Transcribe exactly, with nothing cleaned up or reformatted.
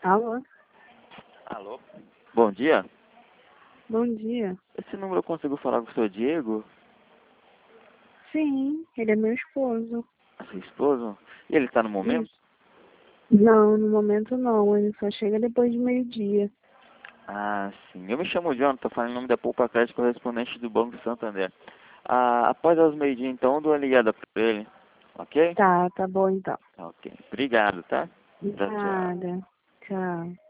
Alô? Alô? Bom dia. Bom dia. Esse número eu consigo falar com o seu Diego? Sim, ele é meu esposo. Seu esposo? E ele está no momento? Isso. Não, no momento não. Ele só chega depois de meio-dia. Ah, sim. Eu me chamo John, estou falando em nome da Poupa Crédito, correspondente do Banco Santander. Ah, após as meio-dia, então, eu dou uma ligada para ele. Ok? Tá, tá bom então. Ok. Obrigado, tá? Tchau, tchau. Nada. Tchau.